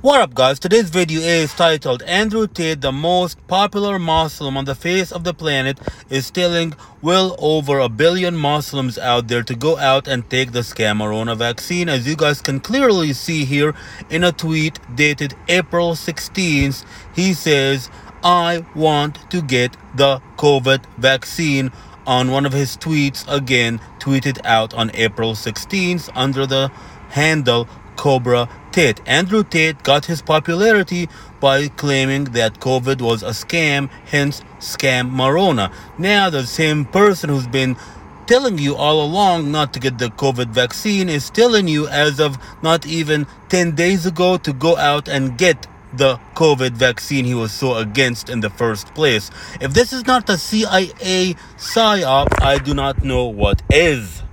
What up guys, today's video is titled Andrew Tate, the most popular Muslim on the face of the planet, is telling well over 1 billion Muslims out there to go out and take the scam Morona vaccine. As you guys can clearly see here in a tweet dated April 16th, he says, "I want to get the COVID vaccine," on one of his tweets, again tweeted out on April 16th under the handle Cobra Tate. Andrew Tate got his popularity by claiming that COVID was a scam, hence Scam Morona. Now the same person who's been telling you all along not to get the COVID vaccine is telling you as of not even 10 days ago to go out and get the COVID vaccine he was so against in the first place. If this is not a CIA psyop, I do not know what is.